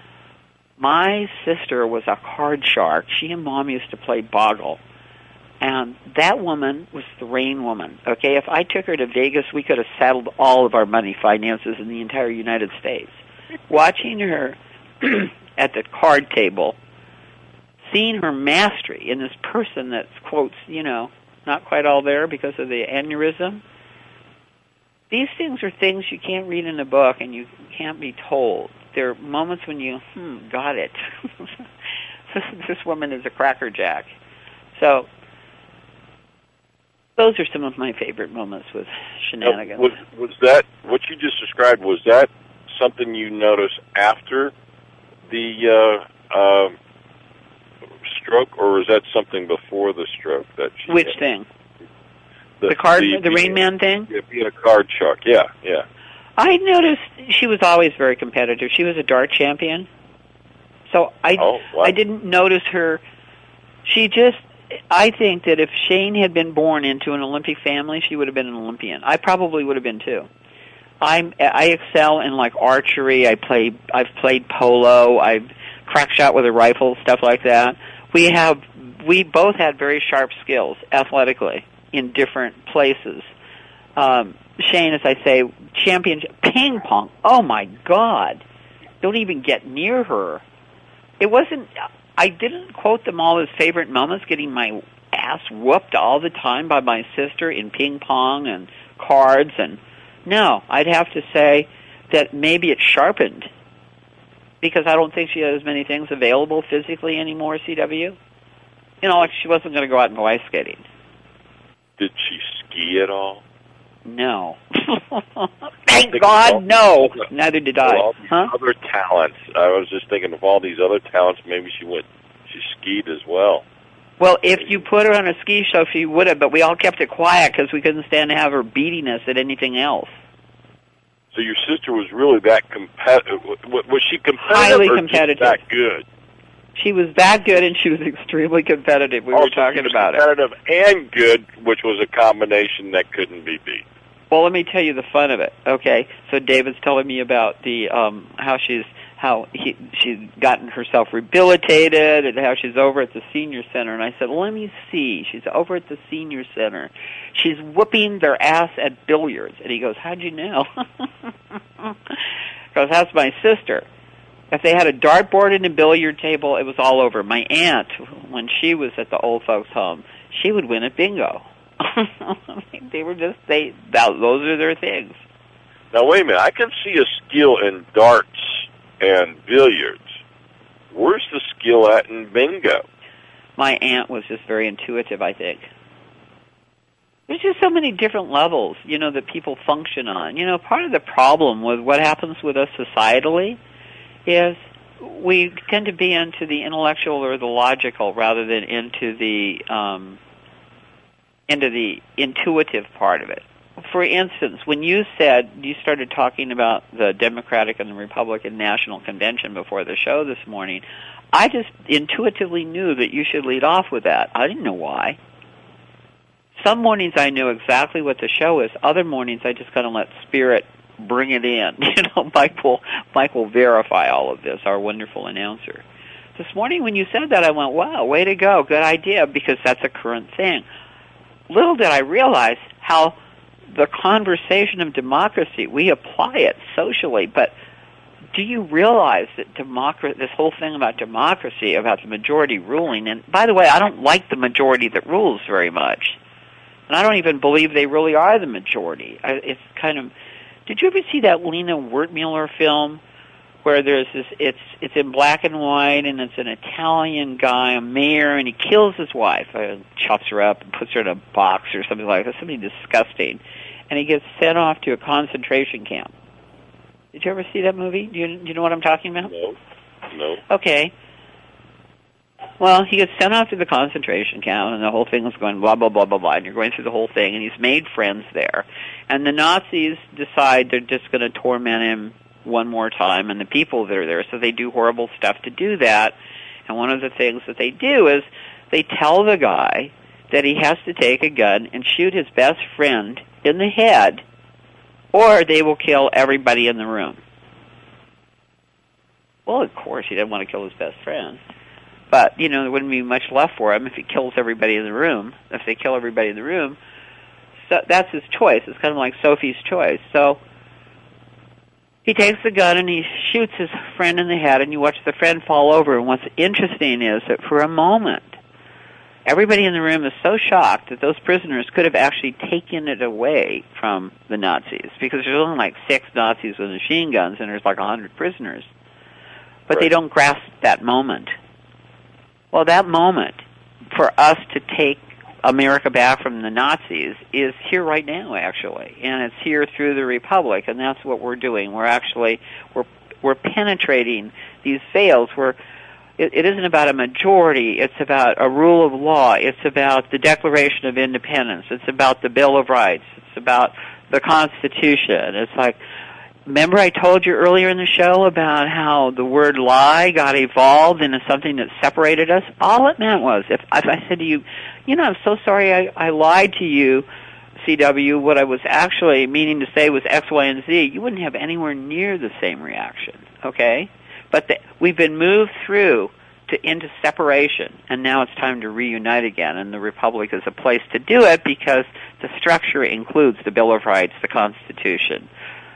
D: My sister was a card shark. She and Mom used to play Boggle. And that woman was the rain woman. Okay, if I took her to Vegas, we could have settled all of our money finances in the entire United States. Watching her at the card table, seeing her mastery in this person that's, quotes, not quite all there because of the aneurysm. These things are things you can't read in a book and you can't be told. There are moments when you, got it. This woman is a crackerjack. So those are some of my favorite moments with shenanigans.
E: Was that, what you just described, was that something you noticed after the stroke, or was that something before the stroke that she
D: Which
E: had?
D: Thing? The Rain Man thing?
E: Yeah, being a card shark, yeah.
D: I noticed she was always very competitive. She was a dart champion. So I didn't notice her. I think that if Shane had been born into an Olympic family, she would have been an Olympian. I probably would have been too. I excel in like archery. I've played polo. I've crack shot with a rifle, stuff like that. We both had very sharp skills athletically in different places. Shane, as I say, championship ping pong. Oh my God! Don't even get near her. It wasn't. I didn't quote them all as favorite moments. Getting my ass whooped all the time by my sister in ping pong and cards, and no, I'd have to say that maybe it sharpened, because I don't think she has as many things available physically anymore. CW, like she wasn't going to go out and go ice skating.
E: Did she ski at all?
D: No. Thank God, no. Neither did I.
E: All these other talents. I was just thinking of all these other talents. Maybe she skied as well.
D: Well, if you put her on a ski show, she would have, but we all kept it quiet because we couldn't stand to have her beating us at anything else.
E: So your sister was really that competitive. Was she competitive?
D: Highly
E: or
D: competitive.
E: Just that good?
D: She was that good, and she was extremely competitive. We were talking about it.
E: Competitive and good, which was a combination that couldn't be beat.
D: Well, let me tell you the fun of it. Okay, so David's telling me about the how she's gotten herself rehabilitated and how she's over at the senior center. And I said, let me see. She's over at the senior center. She's whooping their ass at billiards. And he goes, how'd you know? Because that's my sister. If they had a dartboard and a billiard table, it was all over. My aunt, when she was at the old folks' home, she would win at bingo. Those are their things.
E: Now, wait a minute. I can see a skill in darts and billiards. Where's the skill at in bingo?
D: My aunt was just very intuitive, I think. There's just so many different levels, that people function on. Part of the problem with what happens with us societally is we tend to be into the intellectual or the logical rather than into the intuitive part of it. For instance, when you started talking about the Democratic and the Republican National Convention before the show this morning, I just intuitively knew that you should lead off with that. I didn't know why. Some mornings I knew exactly what the show is. Other mornings I just kind of let spirit bring it in. Mike will verify all of this, our wonderful announcer. This morning when you said that, I went, wow, way to go, good idea, because that's a current thing. Little did I realize how the conversation of democracy, we apply it socially, but do you realize that this whole thing about democracy, about the majority ruling, and by the way, I don't like the majority that rules very much, and I don't even believe they really are the majority. It's kind of, did you ever see that Lena Wertmuller film where there's this, it's in black and white, and it's an Italian guy, a mayor, and he kills his wife, chops her up and puts her in a box or something like that, something disgusting, and he gets sent off to a concentration camp. Did you ever see that movie? Do you know what I'm talking about?
E: No.
D: Okay. Well, he gets sent off to the concentration camp, and the whole thing is going blah, blah, blah, blah, blah, and you're going through the whole thing, and he's made friends there. And the Nazis decide they're just going to torment him one more time, and the people that are there, so they do horrible stuff to do that. And one of the things that they do is they tell the guy that he has to take a gun and shoot his best friend in the head, or they will kill everybody in the room. Well, of course, he didn't want to kill his best friend. But, there wouldn't be much left for him if he kills everybody in the room. If they kill everybody in the room, so that's his choice. It's kind of like Sophie's choice. So he takes the gun and he shoots his friend in the head, and you watch the friend fall over. And what's interesting is that for a moment, everybody in the room is so shocked that those prisoners could have actually taken it away from the Nazis, because there's only like 6 Nazis with machine guns and there's like 100 prisoners. But They don't grasp that moment. Well, that moment for us to take America back from the Nazis is here right now, actually, and it's here through the Republic, and that's what we're doing. We're penetrating these veils. It isn't about a majority. It's about a rule of law. It's about the Declaration of Independence. It's about the Bill of Rights. It's about the Constitution. It's like, remember I told you earlier in the show about how the word lie got evolved into something that separated us? All it meant was, if I said to you, I'm so sorry I lied to you, CW, what I was actually meaning to say was X, Y, and Z, you wouldn't have anywhere near the same reaction, okay? But we've been moved through into separation, and now it's time to reunite again, and the Republic is a place to do it because the structure includes the Bill of Rights, the Constitution.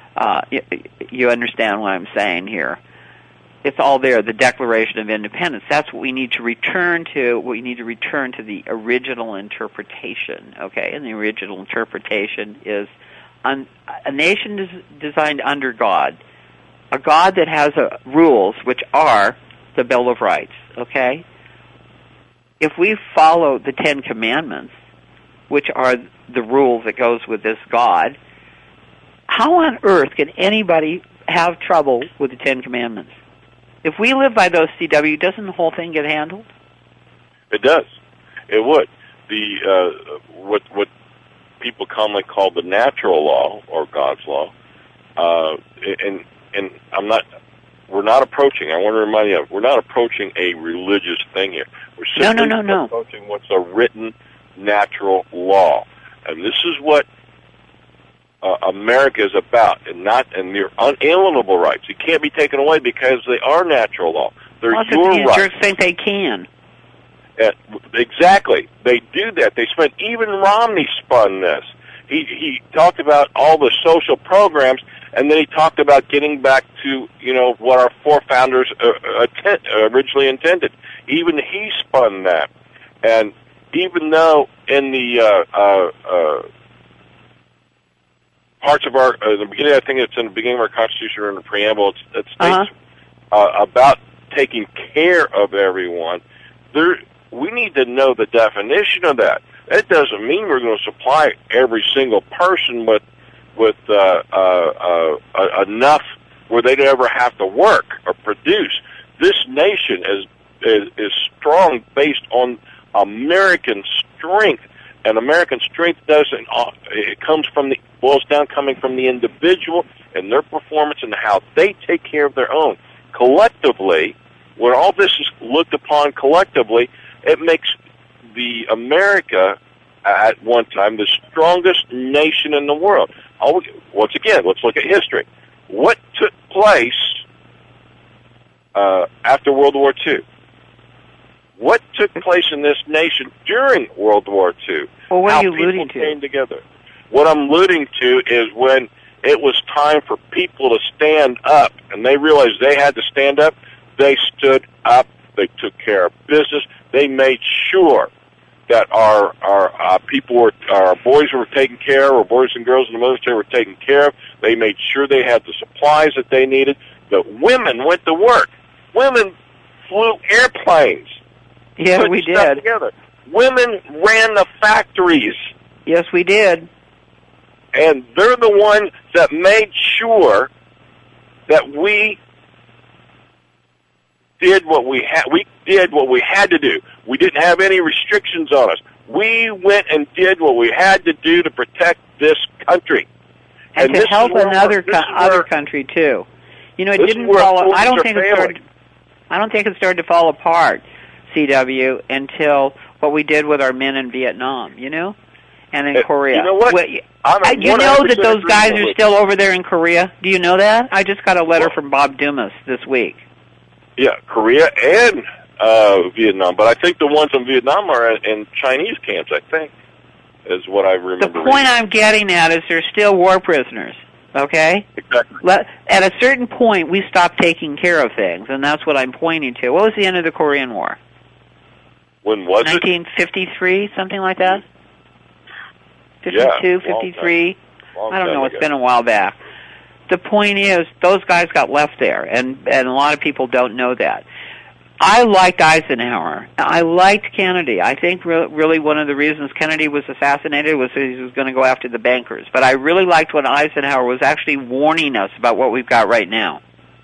D: You understand what I'm saying here. It's all there, the Declaration of Independence. That's what we need to return to. We need to return to the original interpretation, okay? And the original interpretation is a nation designed under God, a God that has rules which are the Bill of Rights, okay? If we follow the Ten Commandments, which are the rules that goes with this God, how on earth can anybody have trouble with the Ten Commandments? If we live by those, CW, doesn't the whole thing get handled?
E: It does. It would. What people commonly call the natural law or God's law, and we're not approaching. I want to remind you, we're not approaching a religious thing here. We're simply approaching what's a written natural law, and this is what America is about, and their unalienable rights. It can't be taken away because they are natural law. They're your rights.
D: Jerks think they can.
E: Exactly. They do that. Even Romney spun this. He talked about all the social programs, and then he talked about getting back to, what our forefounders originally intended. Even he spun that. And even though in the parts of the beginning, I think it's in the beginning of our Constitution or in the preamble, it states about taking care of everyone. We need to know the definition of that. That doesn't mean we're going to supply every single person with enough where they never have to work or produce. This nation is strong based on American strength, and American strength boils down coming from the individual and their performance and how they take care of their own. Collectively, when all this is looked upon collectively, it makes the America at one time the strongest nation in the world. Once again, let's look at history. What took place after World War II? What took place in this nation during World War II?
D: Well, what
E: are
D: you alluding to?
E: How people came together. What I'm alluding to is when it was time for people to stand up, and they realized they had to stand up, they stood up, they took care of business, they made sure that our boys were taken care of, our boys and girls in the military were taken care of, they made sure they had the supplies that they needed, that women went to work. Women flew airplanes.
D: Yeah, we did.
E: Together. Women ran the factories.
D: Yes, we did.
E: And they're the ones that made sure that we did what we had. We did what we had to do. We didn't have any restrictions on us. We went and did what we had to do to protect this country,
D: and to help other country too. It didn't fall. I don't think it started to fall apart, CW, until what we did with our men in Vietnam. And in Korea.
E: You know what?
D: You know that those guys are still over there in Korea? Do you know that? I just got a letter from Bob Dumas this week.
E: Yeah, Korea and Vietnam. But I think the ones in Vietnam are in Chinese camps, I think, is what I remember.
D: The point I'm getting at is they're still war prisoners, okay?
E: Exactly.
D: At a certain point, we stopped taking care of things, and that's what I'm pointing to. What was the end of the Korean War?
E: When was it?
D: 1953, something like that? 52, 53, I don't know, it's been a while back. The point is, those guys got left there, and a lot of people don't know that. I liked Eisenhower. I liked Kennedy. I think really one of the reasons Kennedy was assassinated was that he was going to go after the bankers. But I really liked when Eisenhower was actually warning us about what we've got right now.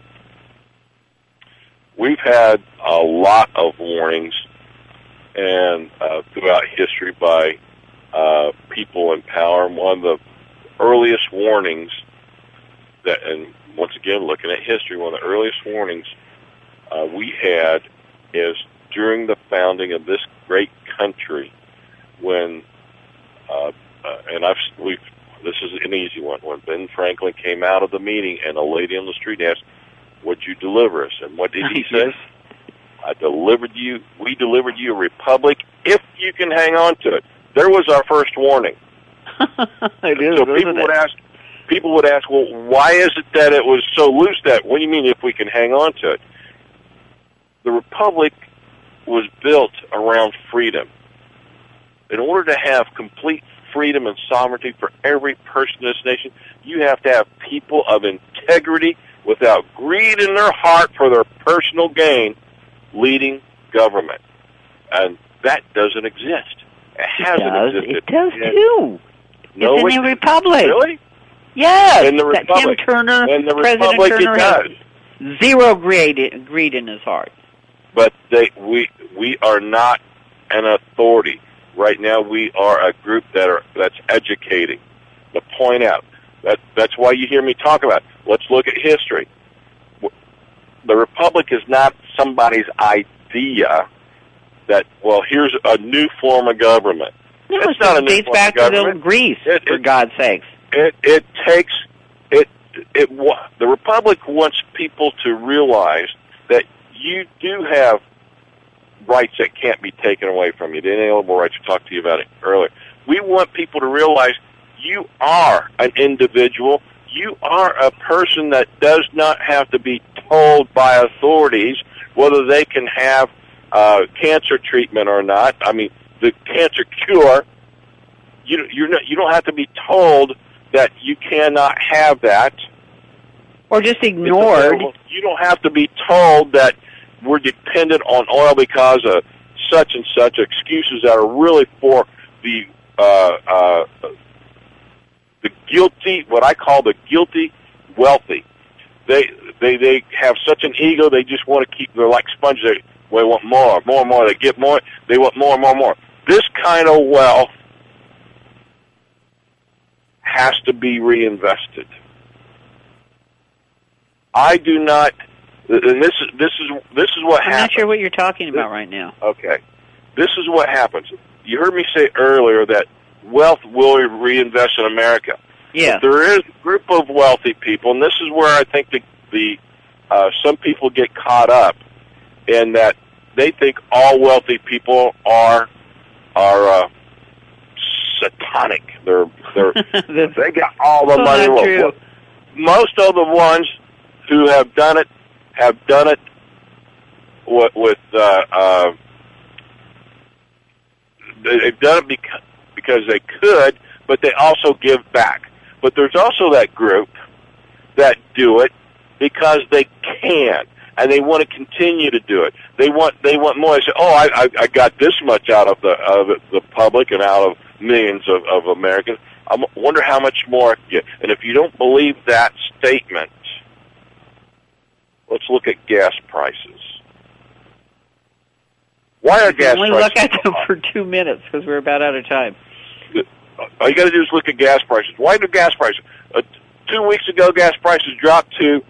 E: We've had a lot of warnings and throughout history by people in power. One of the earliest warnings and once again, looking at history, one of the earliest warnings we had is during the founding of this great country when this is an easy one. When Ben Franklin came out of the meeting and a lady on the street asked, "Would you deliver us?" And what did he say? We delivered you a republic if you can hang on to it. There was our first warning.
D: It is,
E: so people would ask, well, why is it that it was so loose that, what do you mean if we can hang on to it? The republic was built around freedom. In order to have complete freedom and sovereignty for every person in this nation, you have to have people of integrity without greed in their heart for their personal gain leading government. And that doesn't exist. It hasn't existed.
D: It does too.
E: No,
D: it's in the Republic.
E: Really?
D: Yes.
E: In the Republic.
D: Tim Turner,
E: in the
D: President
E: Republic,
D: Turner
E: it does.
D: has zero greed in his heart.
E: But we are not an authority. Right now, we are a group that's educating. To point out that's why you hear me talk about it. Let's look at history. The Republic is not somebody's idea that, well, here's a new form of government.
D: No,
E: it's not a new
D: dates
E: form
D: back
E: of
D: to
E: government.
D: Greece, for God's sakes.
E: The Republic wants people to realize that you do have rights that can't be taken away from you. The inalienable rights, we talked to you about it earlier. We want people to realize you are an individual. You are a person that does not have to be told by authorities whether they can have cancer treatment or not. I mean, the cancer cure. You don't have to be told that you cannot have that,
D: or just ignored.
E: You don't have to be told that we're dependent on oil because of such and such excuses that are really for the guilty, what I call the guilty wealthy. They have such an ego, they just want to keep, they're like sponges, they want more, they get more, they want more. This kind of wealth has to be reinvested. I do not, and this is what happens.
D: I'm not sure what you're talking about right now.
E: Okay. This is what happens. You heard me say earlier that wealth will reinvest in America.
D: Yeah.
E: But there is a group of wealthy people, and this is where I think some people get caught up in that they think all wealthy people are satanic. They got all the money.
D: Not true.
E: Most of the ones who have done it with they've done it because they could, but they also give back. But there's also that group that do it because they can, and they want to continue to do it. They want more. They say, "Oh, I got this much out of the public and out of millions of Americans. I wonder how much more I can get." And if you don't believe that statement, let's look at gas prices. Why are gas prices?
D: Only look at them for 2 minutes because we're about out of time.
E: All you got to do is look at gas prices. Why do gas prices? 2 weeks ago, gas prices dropped to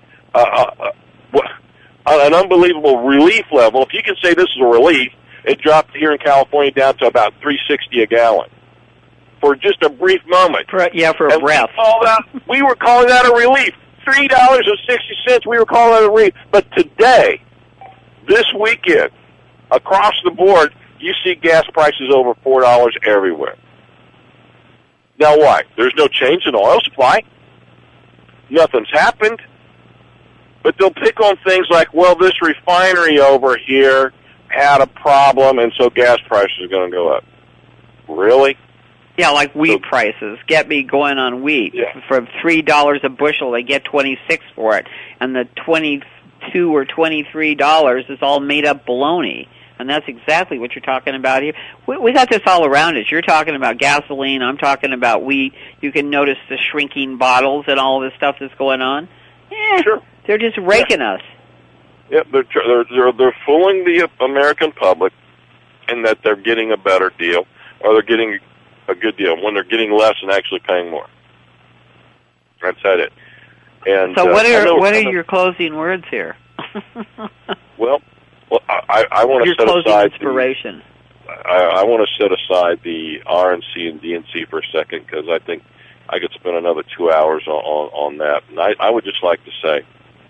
E: an unbelievable relief level. If you can say this is a relief, it dropped here in California down to about $3.60 a gallon for just a brief moment.
D: For a breath.
E: We were calling that a relief. $3.60. We were calling that a relief. But today, this weekend, across the board, you see gas prices over $4 everywhere. Now why? There's no change in oil supply. Nothing's happened. But they'll pick on things like, well, this refinery over here had a problem, and so gas prices are going to go up. Really?
D: Yeah, like wheat prices. Get me going on wheat.
E: Yeah.
D: For $3 a bushel, they get 26 for it. And the $22 or $23 is all made up baloney. And that's exactly what you're talking about here. We got this all around us. You're talking about gasoline. I'm talking about wheat. You can notice the shrinking bottles and all this stuff that's going on. Yeah,
E: sure.
D: They're just raking us.
E: Yeah, they're fooling the American public in that they're getting a better deal, or they're getting a good deal when they're getting less and actually paying more. That's it. And
D: so, what are your closing words here?
E: Well, I want to set aside
D: inspiration.
E: I want to set aside the RNC and DNC for a second because I think I could spend another 2 hours on that. And I would just like to say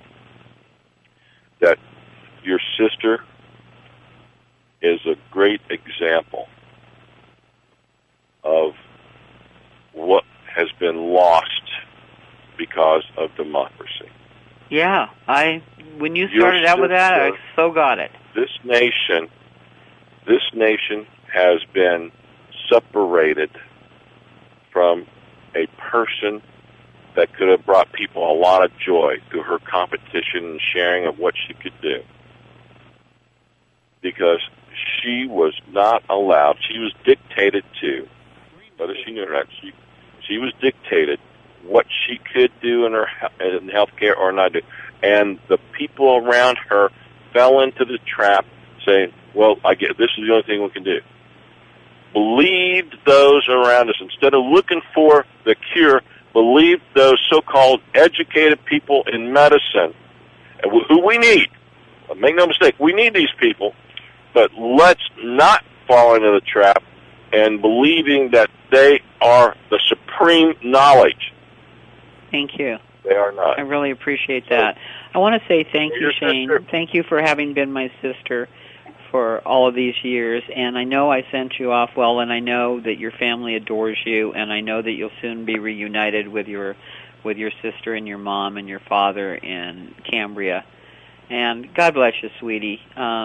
E: that your sister is a great example of what has been lost because of democracy.
D: Yeah, when you started out with that, I so got it.
E: This nation has been separated from a person that could have brought people a lot of joy through her competition and sharing of what she could do. Because she was not allowed, she was dictated to, whether she knew it or not, she was dictated what she could do in health care or not do. And the people around her fell into the trap saying, well, I get this is the only thing we can do. Believed those around us. Instead of looking for the cure, believed those so-called educated people in medicine, who we need. Make no mistake, we need these people, but let's not fall into the trap and believing that they are the supreme knowledge.
D: Thank you.
E: They are not.
D: I really appreciate that. I want to say thank you, Shane.
E: Sister.
D: Thank you for having been my sister for all of these years. And I know I sent you off well, and I know that your family adores you, and I know that you'll soon be reunited with your sister and your mom and your father in Cambria. And God bless you, sweetie.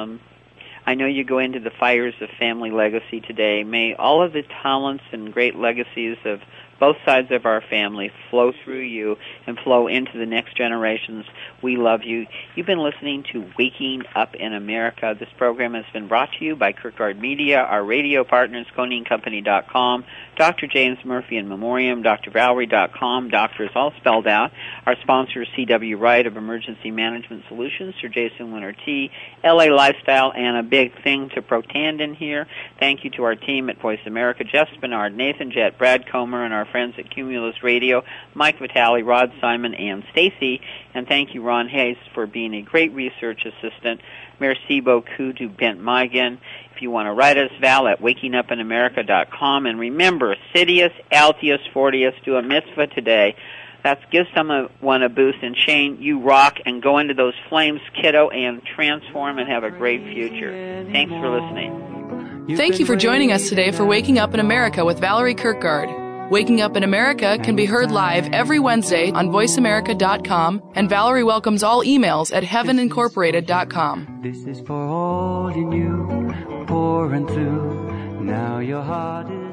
D: I know you go into the fires of family legacy today. May all of the talents and great legacies of both sides of our family flow through you and flow into the next generations. We love you. You've been listening to Waking Up in America. This program has been brought to you by Kirkgard Media, our radio partners, ConingCompany.com, Dr. James Murphy in Memoriam, DrValerie.com, doctors all spelled out. Our sponsor, C.W. Wright of Emergency Management Solutions, Sir Jason Winter T, LA Lifestyle, and a big thing to protand in here. Thank you to our team at Voice America, Jeff Spinard, Nathan Jett, Brad Comer, and our friends at Cumulus Radio, Mike Vitale, Rod Simon, and Stacy. And thank you, Ron Hayes, for being a great research assistant. Merci beaucoup to Bent Migan. If you want to write us, Val at wakingupinamerica.com. And remember, Sidious, Altius, Fortius, do a mitzvah today. That's give someone a boost. And Shane, you rock and go into those flames, kiddo, and transform and have a great future. Thanks for listening.
C: Thank you for joining us today for Waking Up in America with Valerie Kirkgard. Waking Up in America can be heard live every Wednesday on voiceamerica.com, and Valerie welcomes all emails at heavenincorporated.com.
F: This is for all in you, pouring through. Now your heart is